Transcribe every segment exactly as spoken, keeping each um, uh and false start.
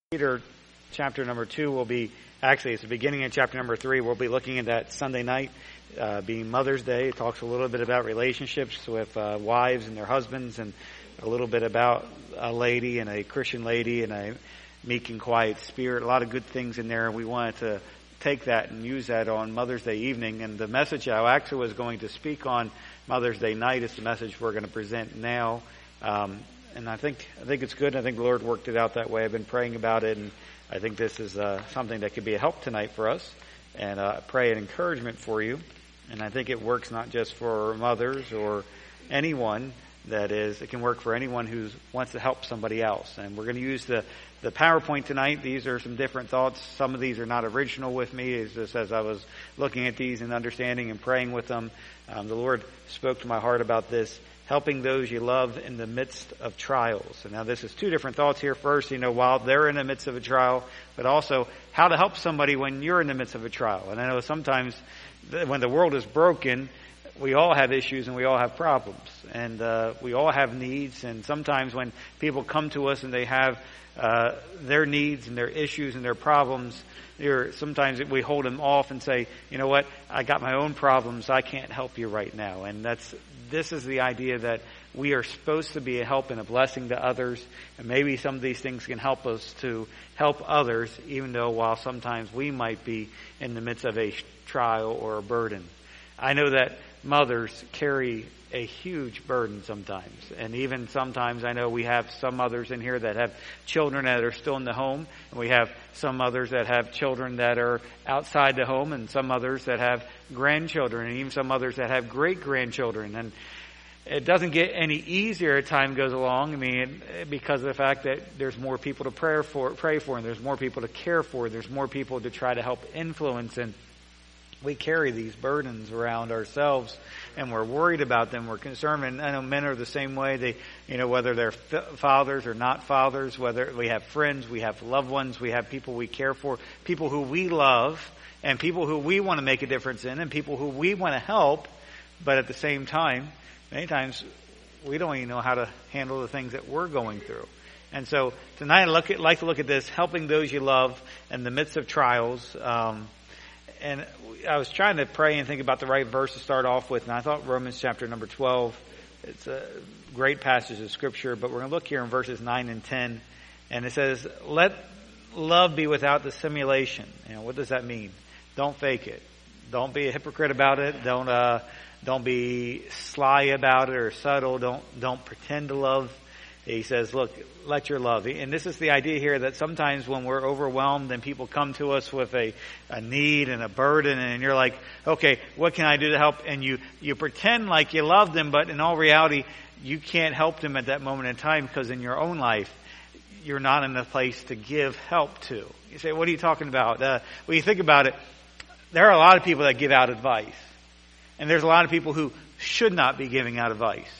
Peter chapter number two will be, actually it's the beginning of chapter number three. We'll be looking at that Sunday night, uh, being Mother's Day. It talks a little bit about relationships with uh, wives and their husbands, and a little bit about a lady and a Christian lady and a meek and quiet spirit. A lot of good things in there. We wanted to take that and use that on Mother's Day evening. And the message I actually was going to speak on Mother's Day night is the message we're going to present now. Um, And I think I think it's good. I think the Lord worked it out that way. I've been praying about it, and I think this is uh, something that could be a help tonight for us, and uh, pray an encouragement for you. And I think it works not just for mothers or anyone. That is, it can work for anyone who wants to help somebody else. And we're going to use the the PowerPoint tonight. These are some different thoughts. Some of these are not original with me. It's just as I was looking at these and understanding and praying with them, um, the Lord spoke to my heart about this. Helping those you love in the midst of trials. And now this is two different thoughts here. First, you know, while they're in the midst of a trial, but also how to help somebody when you're in the midst of a trial. And I know sometimes when the world is broken, we all have issues and we all have problems. And uh, we all have needs. And sometimes when people come to us and they have uh, their needs and their issues and their problems, You're, sometimes we hold them off and say, you know what, I got my own problems, I can't help you right now. And that's this is the idea that we are supposed to be a help and a blessing to others. And maybe some of these things can help us to help others, even though while sometimes we might be in the midst of a trial or a burden. I know that mothers carry a huge burden sometimes. And even sometimes I know we have some mothers in here that have children that are still in the home. And we have some mothers that have children that are outside the home, and some others that have grandchildren, and even some others that have great-grandchildren. And it doesn't get any easier as time goes along. I mean, because of the fact that there's more people to pray for, pray for, and there's more people to care for, there's more people to try to help influence, and we carry these burdens around ourselves, and we're worried about them. We're concerned, and I know men are the same way. They, you know, whether they're fathers or not fathers, whether we have friends, we have loved ones, we have people we care for, people who we love, and people who we want to make a difference in, and people who we want to help, but at the same time, many times we don't even know how to handle the things that we're going through. And so tonight I'd look at, like to look at this, helping those you love in the midst of trials. Um, And I was trying to pray and think about the right verse to start off with, and I thought Romans chapter number twelve, it's a great passage of Scripture, but we're going to look here in verses nine and ten, and it says, let love be without dissimulation. You know, what does that mean? Don't fake it. Don't be a hypocrite about it. Don't uh, don't be sly about it or subtle. Don't don't pretend to love. He says, look, let your love. And this is the idea here that sometimes when we're overwhelmed and people come to us with a, a need and a burden, and you're like, okay, what can I do to help? And you, you pretend like you love them, but in all reality, you can't help them at that moment in time because in your own life, you're not in a place to give help to. You say, what are you talking about? Uh, when you think about it, there are a lot of people that give out advice. And there's a lot of people who should not be giving out advice.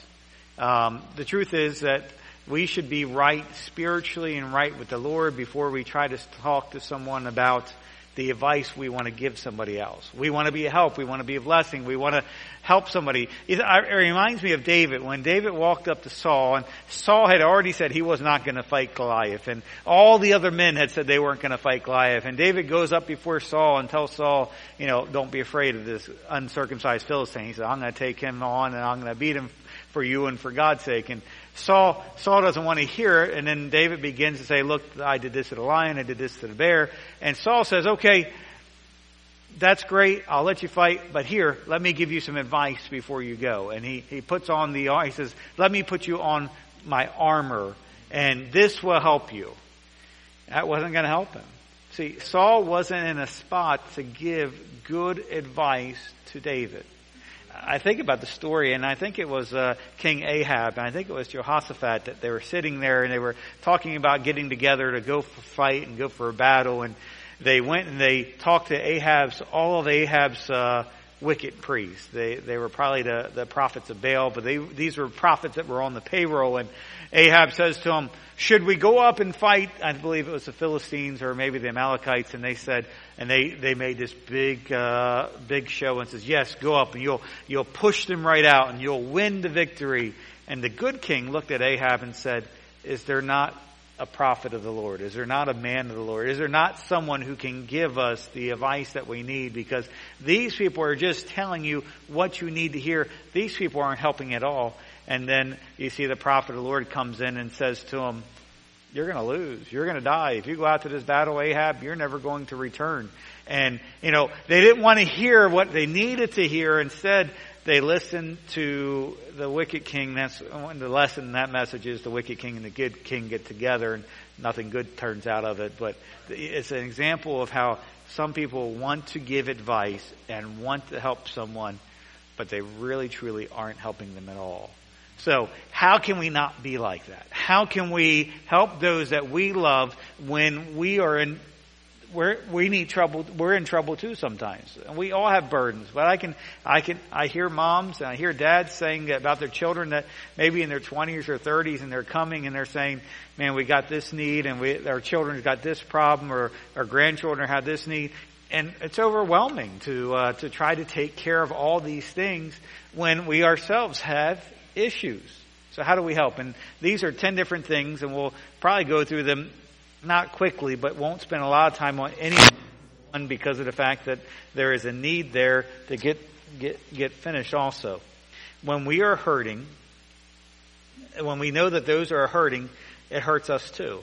Um, the truth is that we should be right spiritually and right with the Lord before we try to talk to someone about the advice we want to give somebody else. We want to be a help. We want to be a blessing. We want to help somebody. It reminds me of David. When David walked up to Saul, and Saul had already said he was not going to fight Goliath, and all the other men had said they weren't going to fight Goliath. And David goes up before Saul and tells Saul, you know, don't be afraid of this uncircumcised Philistine. He said, I'm going to take him on, and I'm going to beat him for you and for God's sake. And Saul, Saul doesn't want to hear it, and then David begins to say, look, I did this to the lion, I did this to the bear. And Saul says, okay, that's great, I'll let you fight, but here, let me give you some advice before you go. And he, he puts on the, he says, let me put you on my armor, and this will help you. That wasn't going to help him. See, Saul wasn't in a spot to give good advice to David. I think about the story, and I think it was uh, King Ahab, and I think it was Jehoshaphat, that they were sitting there and they were talking about getting together to go for a fight and go for a battle. And they went and they talked to Ahab's, all of Ahab's uh, wicked priests. They they were probably the, the prophets of Baal, but they these were prophets that were on the payroll. And Ahab says to them, should we go up and fight? I believe it was the Philistines or maybe the Amalekites. And they said, and they, they made this big, uh, big show and says, yes, go up and you'll, you'll push them right out and you'll win the victory. And the good king looked at Ahab and said, is there not a prophet of the Lord? Is there not a man of the Lord? Is there not someone who can give us the advice that we need? Because these people are just telling you what you need to hear. These people aren't helping at all. And then you see the prophet of the Lord comes in and says to them, you're going to lose. You're going to die. If you go out to this battle, Ahab, you're never going to return. And, you know, they didn't want to hear what they needed to hear. Instead, they listened to the wicked king. That's the lesson in that message is the wicked king and the good king get together and nothing good turns out of it. But it's an example of how some people want to give advice and want to help someone, but they really, truly aren't helping them at all. So how can we not be like that? How can we help those that we love when we are in, we're, we need trouble, we're in trouble too sometimes. And we all have burdens, but I can, I can, I hear moms and I hear dads saying about their children that maybe in their twenties or thirties and they're coming and they're saying, man, we got this need and we, our children's got this problem or our grandchildren have this need. And it's overwhelming to, uh, to try to take care of all these things when we ourselves have issues. So how do we help? And these are ten different things, and we'll probably go through them not quickly, but won't spend a lot of time on any one because of the fact that there is a need there to get get get finished also. When we are hurting, when we know that those are hurting, it hurts us too.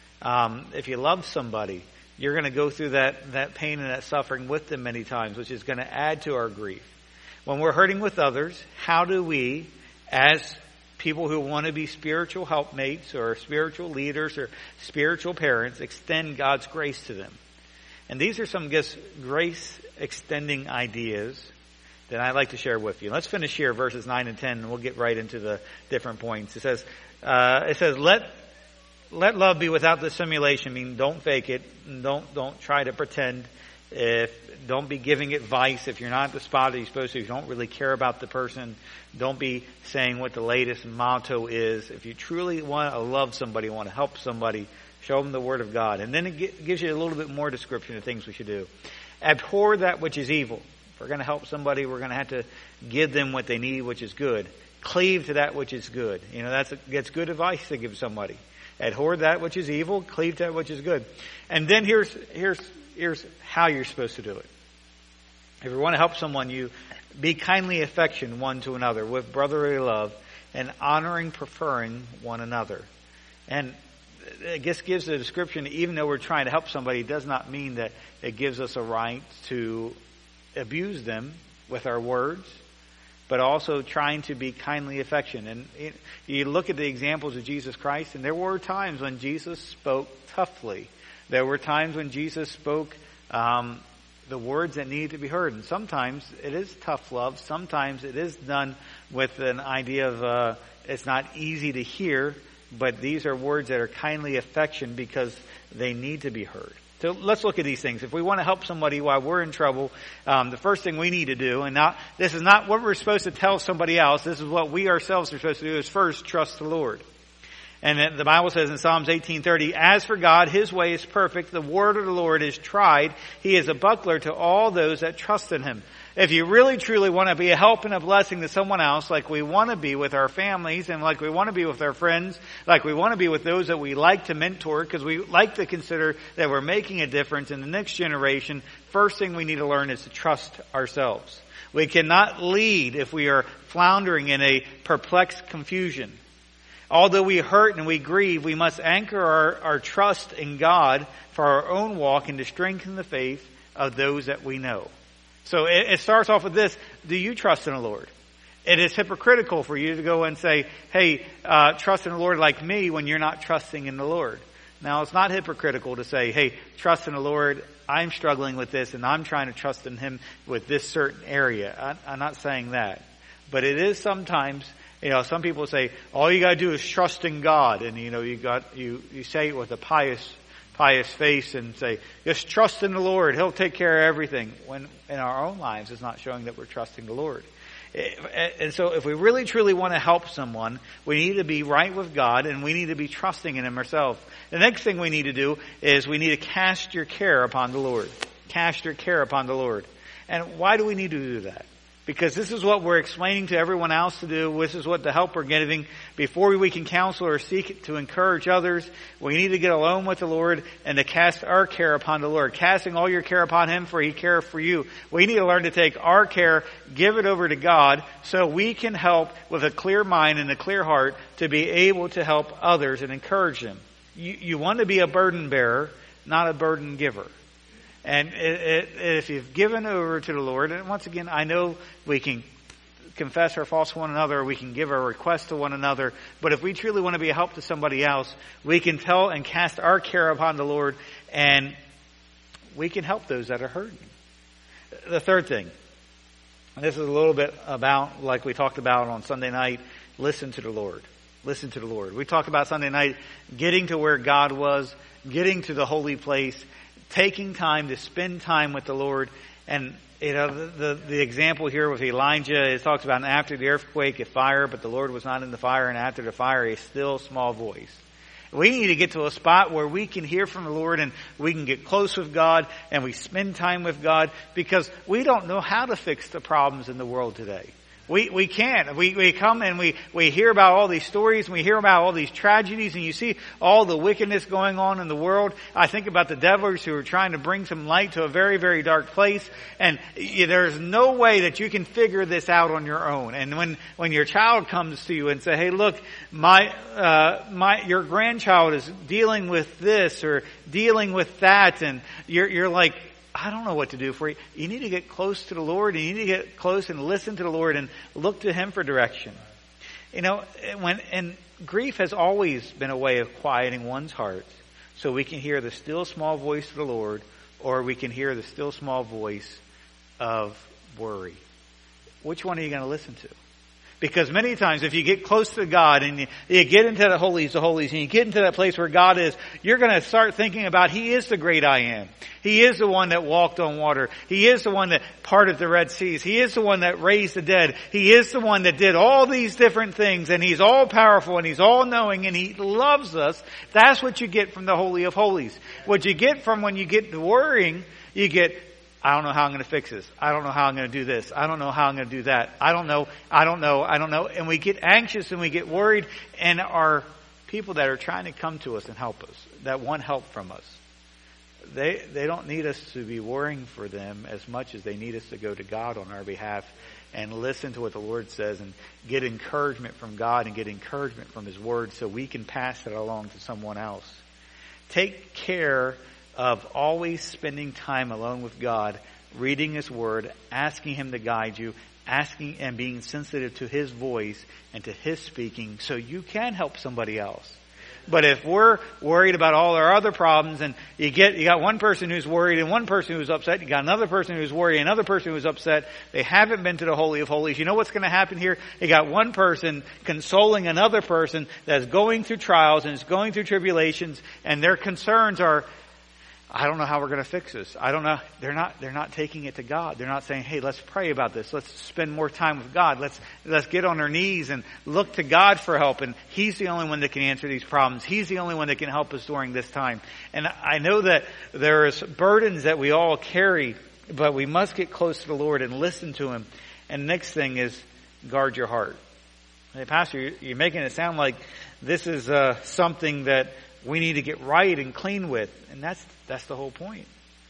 Um, if you love somebody, you're going to go through that, that pain and that suffering with them many times, which is going to add to our grief. When we're hurting with others, how do we, as people who want to be spiritual helpmates or spiritual leaders or spiritual parents, extend God's grace to them? And these are some just grace extending ideas that I'd like to share with you. Let's finish here, verses nine and ten, and we'll get right into the different points. It says, uh, it says, let let love be without dissimulation. I mean, don't fake it. Don't don't try to pretend. If don't be giving advice if you're not the spot that you're supposed to. If you don't really care about the person, don't be saying what the latest motto is. If you truly want to love somebody, want to help somebody, show them the Word of God. And then it gives you a little bit more description of things we should do. Abhor that which is evil. If we're going to help somebody, we're going to have to give them what they need, which is good. Cleave to that which is good. You know, that's, that's good advice to give somebody. Abhor that which is evil, cleave to that which is good. And then here's, here's, here's how you're supposed to do it. If you want to help someone, you be kindly affectioned one to another with brotherly love and honoring, preferring one another. And it just gives a description, even though we're trying to help somebody, it does not mean that it gives us a right to abuse them with our words, but also trying to be kindly affectioned. And it, you look at the examples of Jesus Christ, and there were times when Jesus spoke toughly. There were times when Jesus spoke um, the words that needed to be heard. And sometimes it is tough love. Sometimes it is done with an idea of uh, it's not easy to hear, but these are words that are kindly affection because they need to be heard. So let's look at these things. If we want to help somebody while we're in trouble, um, the first thing we need to do, and now this is not what we're supposed to tell somebody else, this is what we ourselves are supposed to do, is first trust the Lord. And the Bible says in Psalms eighteen thirty, as for God, His way is perfect. The word of the Lord is tried. He is a buckler to all those that trust in Him. If you really truly want to be a help and a blessing to someone else, like we want to be with our families and like we want to be with our friends, like we want to be with those that we like to mentor because we like to consider that we're making a difference in the next generation, first thing we need to learn is to trust ourselves. We cannot lead if we are floundering in a perplexed confusion. Although we hurt and we grieve, we must anchor our, our trust in God for our own walk and to strengthen the faith of those that we know. So it, it starts off with this. Do you trust in the Lord? It is hypocritical for you to go and say, hey, uh, trust in the Lord like me when you're not trusting in the Lord. Now, it's not hypocritical to say, hey, trust in the Lord. I'm struggling with this and I'm trying to trust in Him with this certain area. I, I'm not saying that. But it is sometimes, you know, some people say, all you got to do is trust in God. And, you know, you got, you, you say it with a pious, pious face and say, just trust in the Lord. He'll take care of everything. When in our own lives, it's not showing that we're trusting the Lord. And so if we really truly want to help someone, we need to be right with God and we need to be trusting in Him ourselves. The next thing we need to do is we need to cast your care upon the Lord. Cast your care upon the Lord. And why do we need to do that? Because this is what we're explaining to everyone else to do. This is what the help we're giving. Before we can counsel or seek to encourage others, we need to get alone with the Lord and to cast our care upon the Lord. Casting all your care upon Him, for He cares for you. We need to learn to take our care, give it over to God, so we can help with a clear mind and a clear heart to be able to help others and encourage them. You, you want to be a burden bearer, not a burden giver. And it, it, if you've given over to the Lord, and once again, I know we can confess our faults to one another, we can give our requests to one another, but if we truly want to be a help to somebody else, we can tell and cast our care upon the Lord, and we can help those that are hurting. The third thing, and this is a little bit about, like we talked about on Sunday night, listen to the Lord. Listen to the Lord. We talked about Sunday night getting to where God was, getting to the holy place, taking time to spend time with the Lord. And, you know, the, the, the example here with Elijah, it talks about after the earthquake, a fire, but the Lord was not in the fire, and after the fire, a still small voice. We need to get to a spot where we can hear from the Lord and we can get close with God and we spend time with God, because we don't know how to fix the problems in the world today. We we can't. We we come and we, we hear about all these stories, and we hear about all these tragedies, and you see all the wickedness going on in the world. I think about the devils who are trying to bring some light to a very, very dark place, and there's no way that you can figure this out on your own. And when, when your child comes to you and say, hey, look, my uh my your grandchild is dealing with this or dealing with that, and you're you're like, I don't know what to do for you. You need to get close to the Lord. You need to get close and listen to the Lord and look to Him for direction. You know, when, and grief has always been a way of quieting one's heart, so we can hear the still small voice of the Lord, or we can hear the still small voice of worry. Which one are you going to listen to? Because many times if you get close to God and you, you get into the holies of holies and you get into that place where God is, you're going to start thinking about He is the great I am. He is the one that walked on water. He is the one that parted the Red Seas. He is the one that raised the dead. He is the one that did all these different things, and He's all powerful and He's all knowing and He loves us. That's what you get from the Holy of Holies. What you get from when you get to worrying, you get, I don't know how I'm going to fix this. I don't know how I'm going to do this. I don't know how I'm going to do that. I don't know. I don't know. I don't know. And we get anxious and we get worried, and our people that are trying to come to us and help us, that want help from us, they they don't need us to be worrying for them as much as they need us to go to God on our behalf and listen to what the Lord says and get encouragement from God and get encouragement from His Word so we can pass it along to someone else. Take care of always spending time alone with God, reading His Word, asking Him to guide you, asking and being sensitive to His voice and to His speaking so you can help somebody else. But if we're worried about all our other problems, and you get, you got one person who's worried and one person who's upset, you got another person who's worried, another person who's upset, they haven't been to the Holy of Holies. You know what's going to happen here? You got one person consoling another person that's going through trials and is going through tribulations, and their concerns are, I don't know how we're going to fix this. I don't know. They're not, they're not taking it to God. They're not saying, hey, let's pray about this. Let's spend more time with God. Let's, let's get on our knees and look to God for help. And He's the only one that can answer these problems. He's the only one that can help us during this time. And I know that there is burdens that we all carry, but we must get close to the Lord and listen to Him. And next thing is guard your heart. Hey, Pastor, you're making it sound like this is uh, something that we need to get right and clean with. And that's that's the whole point.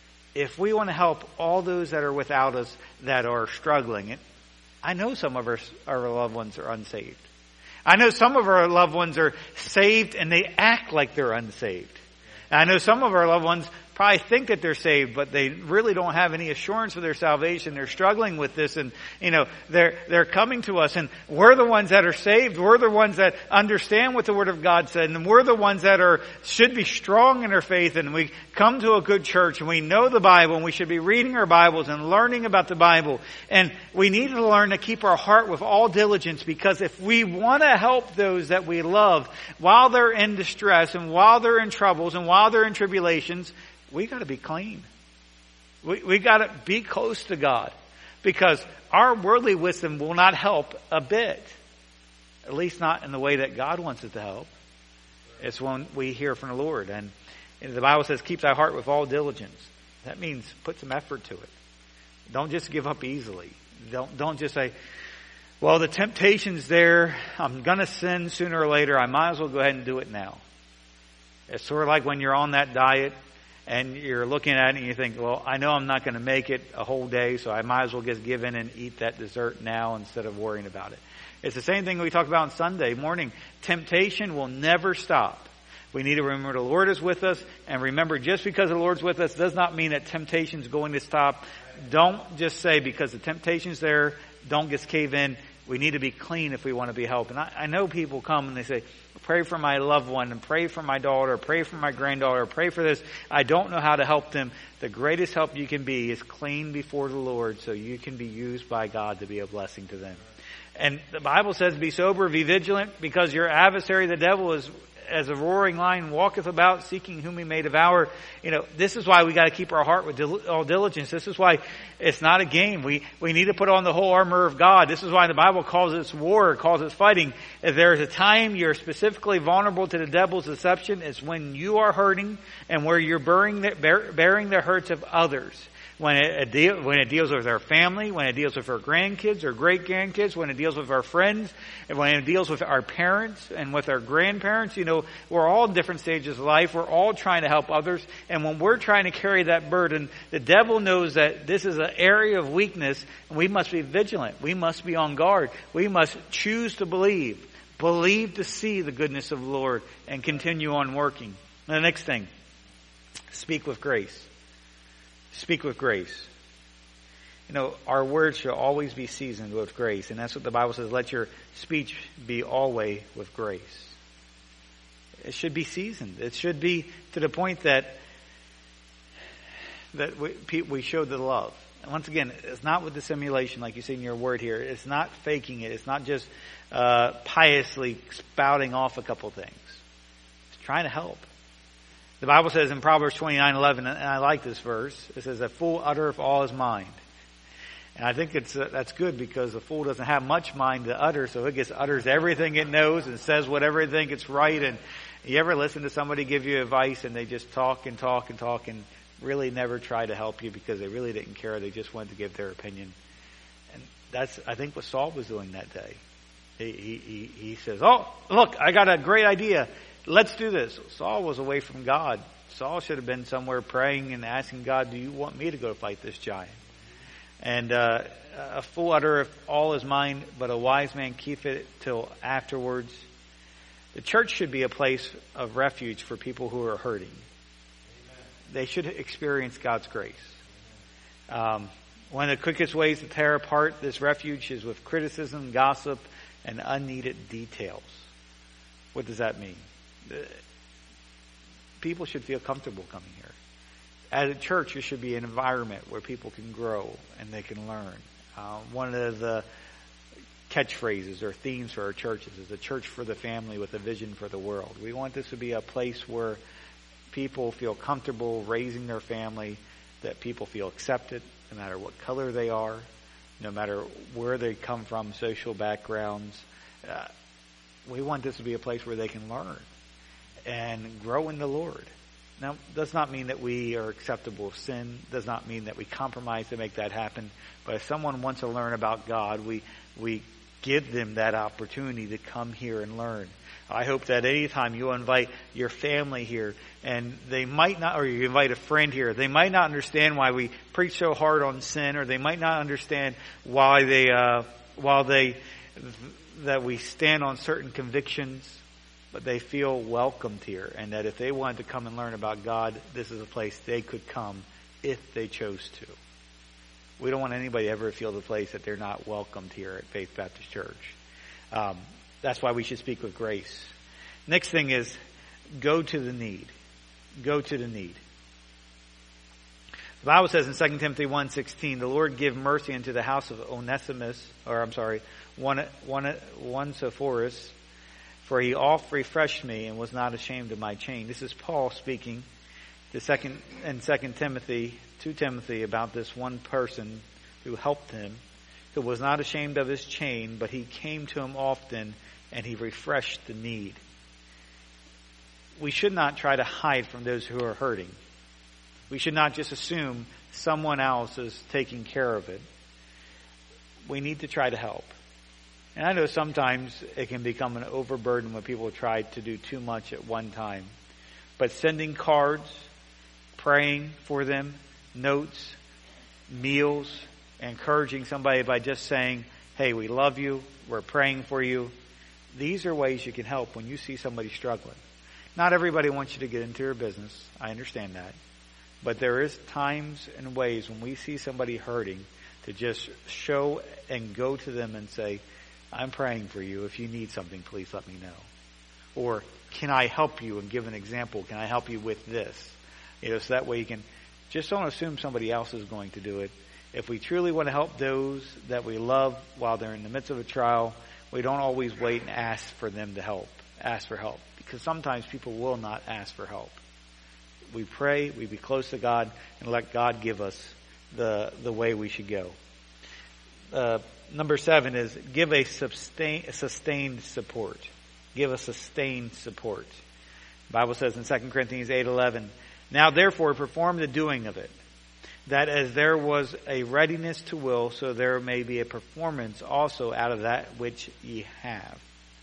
If we want to help all those that are without us, that are struggling, and I know some of our, our loved ones are unsaved. I know some of our loved ones are saved and they act like they're unsaved. And I know some of our loved ones probably think that they're saved, but they really don't have any assurance of their salvation. They're struggling with this, and, you know, they're, they're coming to us, and we're the ones that are saved. We're the ones that understand what the Word of God said, and we're the ones that are, should be strong in our faith, and we come to a good church, and we know the Bible, and we should be reading our Bibles and learning about the Bible. And we need to learn to keep our heart with all diligence, because if we want to help those that we love while they're in distress, and while they're in troubles, and while they're in tribulations, we got to be clean. We we got to be close to God, because our worldly wisdom will not help a bit. At least not in the way that God wants it to help. It's when we hear from the Lord. And, and the Bible says, keep thy heart with all diligence. That means put some effort to it. Don't just give up easily. Don't, don't just say, well, the temptation's there. I'm going to sin sooner or later. I might as well go ahead and do it now. It's sort of like when you're on that diet and you're looking at it and you think, well, I know I'm not going to make it a whole day, so I might as well just give in and eat that dessert now instead of worrying about it. It's the same thing we talk about on Sunday morning. Temptation will never stop. We need to remember the Lord is with us, and remember, just because the Lord's with us does not mean that temptation is going to stop. Don't just say because the temptation's there, don't just cave in. We need to be clean if we want to be helped. And I, I know people come and they say, pray for my loved one, and pray for my daughter, pray for my granddaughter, pray for this. I don't know how to help them. The greatest help you can be is clean before the Lord so you can be used by God to be a blessing to them. And the Bible says, be sober, be vigilant, because your adversary, the devil, is as a roaring lion, walketh about, seeking whom he may devour. You know, this is why we got to keep our heart with dil- all diligence. This is why it's not a game. We we need to put on the whole armor of God. This is why the Bible calls it war, calls it fighting. If there is a time you're specifically vulnerable to the devil's deception, it's when you are hurting and where you're bearing the, bear, bearing the hurts of others. When it, deal, when it deals with our family, when it deals with our grandkids or great-grandkids, when it deals with our friends, and when it deals with our parents and with our grandparents, you know, we're all in different stages of life. We're all trying to help others. And when we're trying to carry that burden, the devil knows that this is an area of weakness, and we must be vigilant. We must be on guard. We must choose to believe. Believe to see the goodness of the Lord and continue on working. And the next thing, speak with grace. Speak with grace. You know, our words should always be seasoned with grace. And that's what the Bible says. Let your speech be always with grace. It should be seasoned. It should be to the point that that we, we show the love. And once again, it's not with dissimulation like you see in your word here. It's not faking it. It's not just uh, piously spouting off a couple things. It's trying to help. The Bible says in Proverbs twenty-nine eleven, and I like this verse, it says, a fool uttereth all his mind. And I think it's uh, that's good because a fool doesn't have much mind to utter, so it just utters everything it knows and says whatever it thinks it's right. And you ever listen to somebody give you advice and they just talk and talk and talk and really never try to help you because they really didn't care, they just wanted to give their opinion. And that's, I think, what Saul was doing that day. He, he, he, he says, oh, look, I got a great idea. Let's do this. Saul was away from God. Saul should have been somewhere praying and asking God, do you want me to go fight this giant? And uh, a fool uttereth all his mind, but a wise man keepeth it till afterwards. The church should be a place of refuge for people who are hurting. Amen. They should experience God's grace. Um, one of the quickest ways to tear apart this refuge is with criticism, gossip, and unneeded details. What does that mean? People should feel comfortable coming here. At a church, it should be an environment where people can grow and they can learn. Uh, one of the catchphrases or themes for our churches is a church for the family with a vision for the world. We want this to be a place where people feel comfortable raising their family, that people feel accepted no matter what color they are, no matter where they come from, social backgrounds. Uh, we want this to be a place where they can learn and grow in the Lord. Now, does not mean that we are acceptable of sin. Does not mean that we compromise to make that happen. But if someone wants to learn about God, we we give them that opportunity to come here and learn. I hope that any time you invite your family here, and they might not, or you invite a friend here, they might not understand why we preach so hard on sin, or they might not understand why they, uh, while they, that we stand on certain convictions, but they feel welcomed here, and that if they wanted to come and learn about God, this is a place they could come if they chose to. We don't want anybody to ever feel the place that they're not welcomed here at Faith Baptist Church. Um, that's why we should speak with grace. Next thing is, go to the need. Go to the need. The Bible says in Second Timothy one sixteen, the Lord give mercy unto the house of Onesimus, or I'm sorry, one, one, one Sepphoris, for he oft refreshed me and was not ashamed of my chain. This is Paul speaking to second in Second Timothy, to Timothy, about this one person who helped him, who was not ashamed of his chain, but he came to him often and he refreshed the need. We should not try to hide from those who are hurting. We should not just assume someone else is taking care of it. we need to try to help. And I know sometimes it can become an overburden when people try to do too much at one time. But sending cards, praying for them, notes, meals, encouraging somebody by just saying, hey, we love you, we're praying for you. These are ways you can help when you see somebody struggling. Not everybody wants you to get into your business. I understand that. But there is times and ways when we see somebody hurting to just show and go to them and say, I'm praying for you. If you need something, please let me know. Or, can I help you? And give an example. Can I help you with this? You know, so that way you can, just don't assume somebody else is going to do it. If we truly want to help those that we love while they're in the midst of a trial, we don't always wait and ask for them to help, ask for help. Because sometimes people will not ask for help. We pray, we be close to God, and let God give us the the way we should go. Uh, number seven is give a sustain, sustained support. Give a sustained support. The Bible says in Second Corinthians eight eleven, now therefore perform the doing of it, that as there was a readiness to will, so there may be a performance also out of that which ye have.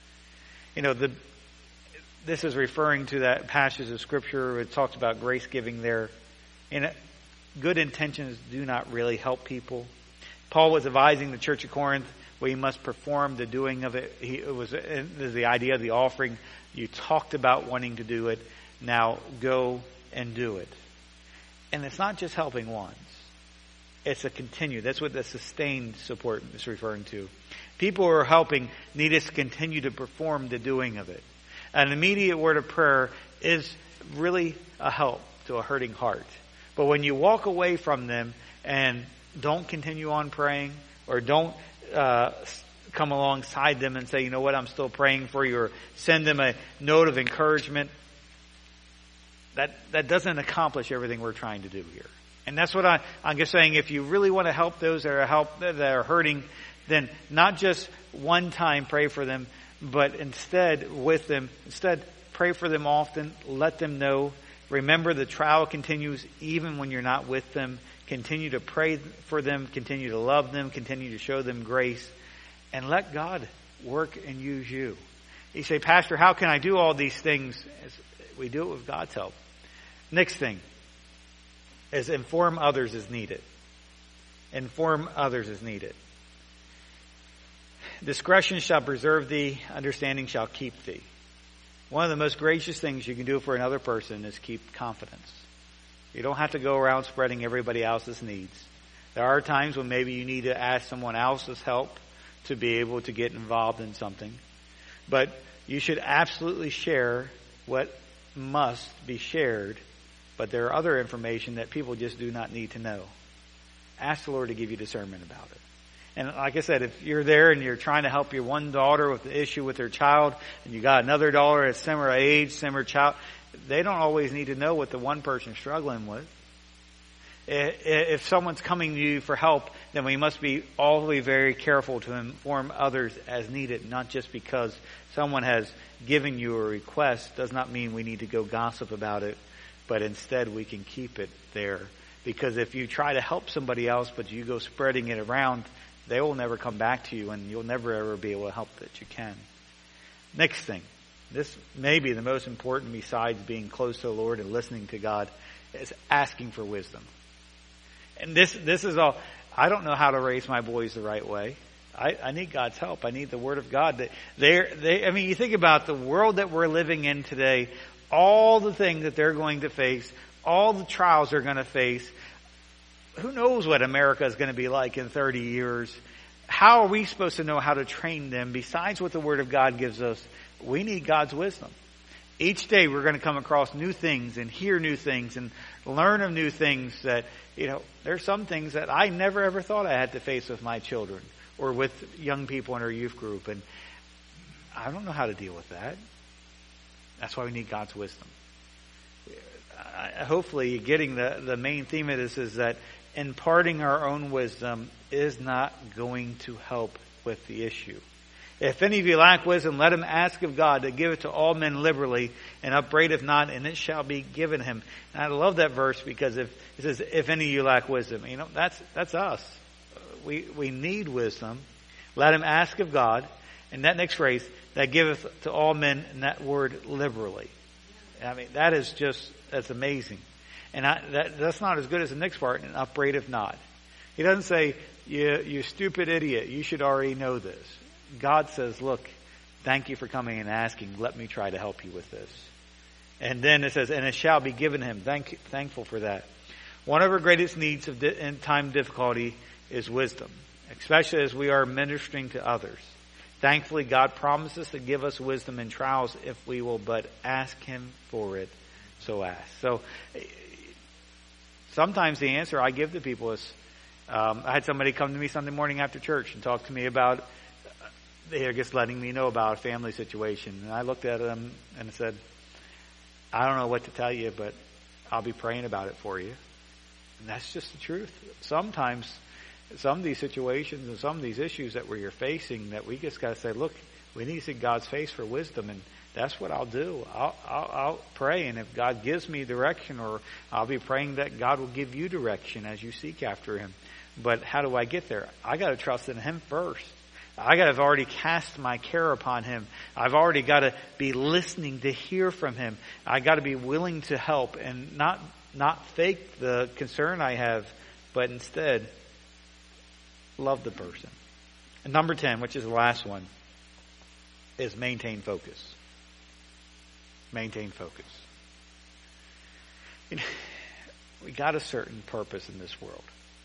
You know, the this is referring to that passage of Scripture where it talks about grace giving there. And good intentions do not really help people. Paul was advising the church of Corinth where you must perform the doing of it. He, it was it was the idea of the offering. You talked about wanting to do it. Now go and do it. And it's not just helping once. It's a continue. That's what the sustained support is referring to. People who are helping need us to continue to perform the doing of it. An immediate word of prayer is really a help to a hurting heart. But when you walk away from them and don't continue on praying, or don't uh, come alongside them and say, you know what, I'm still praying for you, or send them a note of encouragement, that that doesn't accomplish everything we're trying to do here. And that's what I, I'm just saying. If you really want to help those that are help that are hurting, then not just one time pray for them, but instead with them, instead pray for them often. Let them know. Remember, the trial continues even when you're not with them. Continue to pray for them. Continue to love them. Continue to show them grace, and let God work and use you. You say, Pastor, how can I do all these things? We do it with God's help. Next thing is inform others as needed. Inform others as needed. Discretion shall preserve thee, understanding shall keep thee. One of the most gracious things you can do for another person is keep confidence. You don't have to go around spreading everybody else's needs. There are times when maybe you need to ask someone else's help to be able to get involved in something. But you should absolutely share what must be shared. But there are other information that people just do not need to know. Ask the Lord to give you discernment about it. And like I said, if you're there and you're trying to help your one daughter with the issue with her child, and you got another daughter at similar age, similar child, they don't always need to know what the one person's struggling with. If someone's coming to you for help, then we must be always very careful to inform others as needed, not just because someone has given you a request does not mean we need to go gossip about it, but instead we can keep it there. Because if you try to help somebody else, but you go spreading it around, they will never come back to you, and you'll never ever be able to help that you can. Next thing, this may be the most important besides being close to the Lord and listening to God, is asking for wisdom. And this this is all, I don't know how to raise my boys the right way. I, I need God's help. I need the Word of God. They're, they, I mean, you think about the world that we're living in today, all the things that they're going to face, all the trials they're going to face. Who knows what America is going to be like in thirty years? How are we supposed to know how to train them besides what the Word of God gives us? We need God's wisdom. Each day we're going to come across new things and hear new things and learn of new things that, you know, there's some things that I never ever thought I had to face with my children or with young people in our youth group. And I don't know how to deal with that. That's why we need God's wisdom. Hopefully getting the, the main theme of this is that imparting our own wisdom is not going to help with the issue. If any of you lack wisdom, let him ask of God to give it to all men liberally and upbraideth not, and it shall be given him. And I love that verse because if it says, if any of you lack wisdom, you know, that's, that's us. we, we need wisdom. Let him ask of God. And that next phrase, that giveth to all men, and that word liberally. I mean, that is just, that's amazing. And I, that, that's not as good as the next part, and upbraideth not. He doesn't say, you, you stupid idiot, you should already know this. God says, look, thank you for coming and asking. Let me try to help you with this. And then it says, and it shall be given him. Thank, thankful for that. One of our greatest needs of di- in time difficulty is wisdom, especially as we are ministering to others. Thankfully, God promises to give us wisdom in trials if we will but ask him for it. So ask. So sometimes the answer I give to people is, um, I had somebody come to me Sunday morning after church and talk to me about, they're just letting me know about a family situation. And I looked at them and said, I don't know what to tell you, but I'll be praying about it for you. And that's just the truth. Sometimes some of these situations and some of these issues that we're facing, that we just got to say, look, we need to see God's face for wisdom, and that's what I'll do. I'll, I'll, I'll pray, and if God gives me direction, or I'll be praying that God will give you direction as you seek after him. But how do I get there? I got to trust in him first. I got to have already cast my care upon him. I've already got to be listening to hear from him. I got to be willing to help and not not fake the concern I have, but instead love the person. And number ten, which is the last one, is maintain focus. Maintain focus. You know, we got a certain purpose in this world.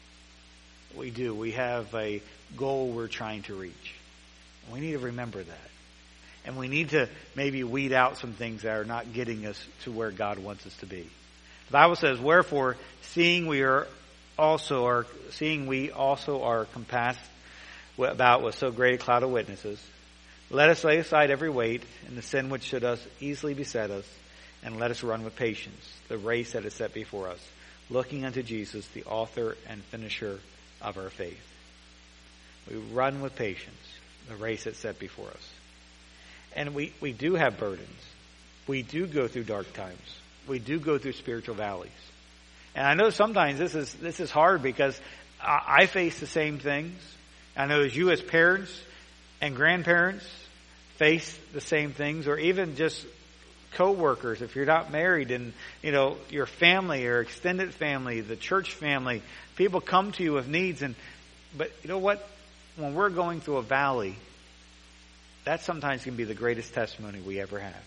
We do. We have a goal we're trying to reach. We need to remember that. And we need to maybe weed out some things that are not getting us to where God wants us to be. The Bible says, wherefore, seeing we are also are seeing we also are compassed about with so great a cloud of witnesses, let us lay aside every weight and the sin which should us easily beset us, and let us run with patience the race that is set before us, looking unto Jesus, the author and finisher of our faith. We run with patience the race that's set before us. And we, we do have burdens. We do go through dark times. We do go through spiritual valleys. And I know sometimes this is this is hard because I, I face the same things. I know as you as parents and grandparents face the same things, or even just co-workers, if you're not married, and you know your family, your extended family, the church family, people come to you with needs. And but you know what? When we're going through a valley, that sometimes can be the greatest testimony we ever have.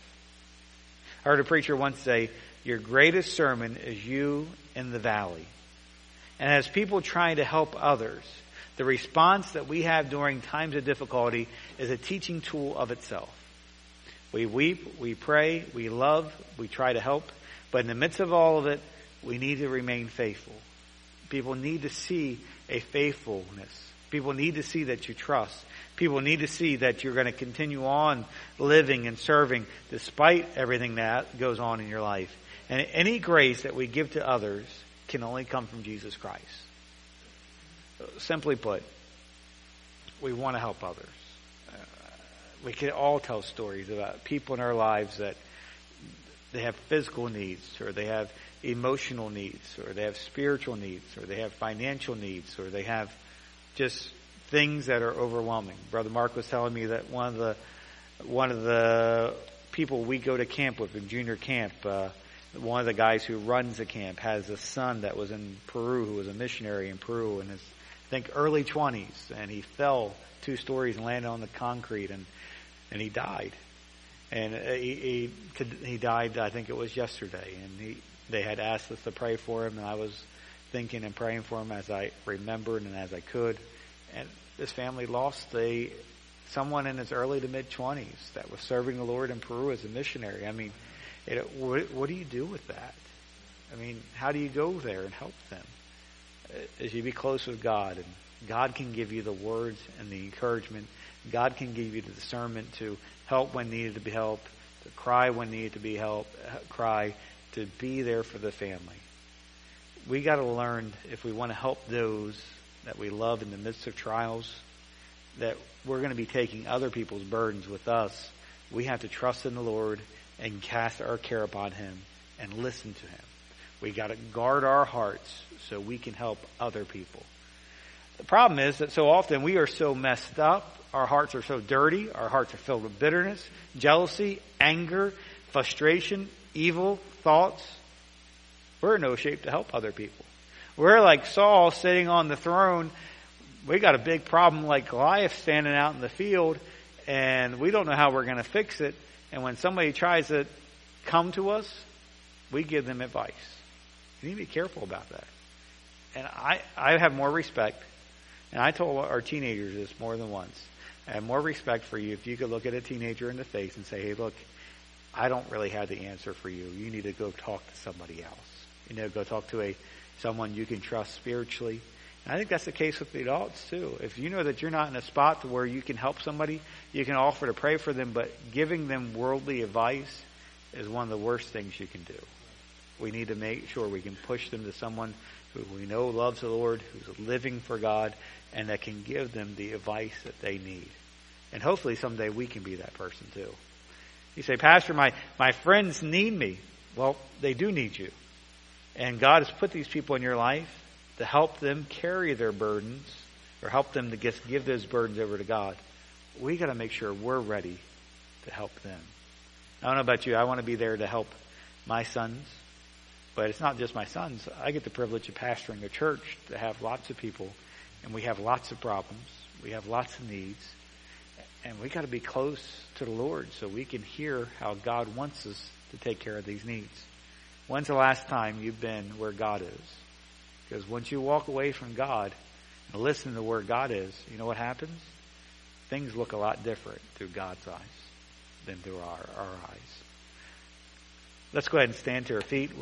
I heard a preacher once say, your greatest sermon is you in the valley. And as people trying to help others, the response that we have during times of difficulty is a teaching tool of itself. We weep, we pray, we love, we try to help. But in the midst of all of it, we need to remain faithful. People need to see a faithfulness. People need to see that you trust. People need to see that you're going to continue on living and serving despite everything that goes on in your life. And any grace that we give to others can only come from Jesus Christ. Simply put, we want to help others. Uh, we can all tell stories about people in our lives that they have physical needs, or they have emotional needs, or they have spiritual needs, or they have financial needs, or they have just things that are overwhelming. Brother Mark was telling me that one of the one of the people we go to camp with in junior camp, uh, one of the guys who runs the camp has a son that was in Peru, who was a missionary in Peru in his, I think, early twenties, and he fell two stories and landed on the concrete, and and he died. And he he, he died, I think it was yesterday, and he they had asked us to pray for him, and I was thinking and praying for him as I remembered and as I could. And this family lost a someone in his early to mid twenties that was serving the Lord in Peru as a missionary. I mean, it, what, what do you do with that? I mean, how do you go there and help them? As you be close with God, and God can give you the words and the encouragement. God can give you the discernment to help when needed to be helped, to cry when needed to be helped, cry, to be there for the family. We got to learn, if we want to help those that we love in the midst of trials, that we're going to be taking other people's burdens with us. We have to trust in the Lord and cast our care upon him and listen to him. We got to guard our hearts so we can help other people. The problem is that so often we are so messed up, our hearts are so dirty, our hearts are filled with bitterness, jealousy, anger, frustration, evil thoughts. We're in no shape to help other people. We're like Saul sitting on the throne. We got a big problem like Goliath standing out in the field, and we don't know how we're going to fix it. And when somebody tries to come to us, we give them advice. You need to be careful about that. And I, I have more respect, and I told our teenagers this more than once. I have more respect for you if you could look at a teenager in the face and say, hey, look, I don't really have the answer for you. You need to go talk to somebody else. You know, go talk to a someone you can trust spiritually. And I think that's the case with the adults too. If you know that you're not in a spot to where you can help somebody, you can offer to pray for them, but giving them worldly advice is one of the worst things you can do. We need to make sure we can push them to someone who we know loves the Lord, who's living for God, and that can give them the advice that they need. And hopefully someday we can be that person too. You say, Pastor, my, my friends need me. Well, they do need you. And God has put these people in your life to help them carry their burdens or help them to just give those burdens over to God. We got to make sure we're ready to help them. I don't know about you. I want to be there to help my sons. But it's not just my sons. I get the privilege of pastoring a church to have lots of people. And we have lots of problems. We have lots of needs. And we got to be close to the Lord so we can hear how God wants us to take care of these needs. When's the last time you've been where God is? Because once you walk away from God and listen to where God is, you know what happens? Things look a lot different through God's eyes than through our, our eyes. Let's go ahead and stand to our feet.